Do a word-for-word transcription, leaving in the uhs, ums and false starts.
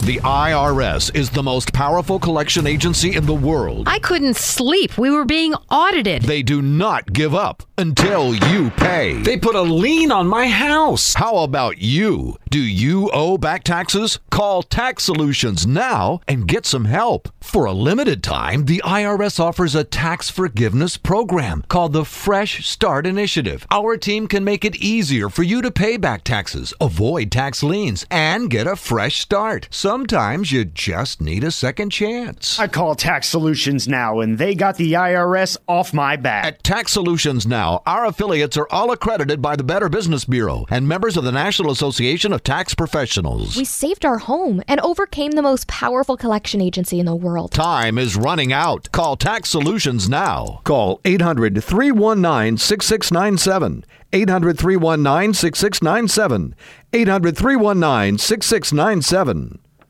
The I R S is the most powerful collection agency in the world. I couldn't sleep. We were being audited. They do not give up until you pay. They put a lien on my house. How about you? Do you owe back taxes? Call Tax Solutions now and get some help. For a limited time, the I R S offers a tax forgiveness program called the Fresh Start Initiative. Our team can make it easier for you to pay back taxes, avoid tax liens, and get a fresh start. Sometimes you just need a second chance. I call Tax Solutions now, and they got the I R S off my back. At Tax Solutions Now, our affiliates are all accredited by the Better Business Bureau and members of the National Association of Tax Professionals. We saved our home and overcame the most powerful collection agency in the world. Time is running out. Call Tax Solutions now. Call eight hundred, three one nine, six six nine seven. eight hundred, three one nine, six six nine seven. eight hundred, three one nine, six six nine seven.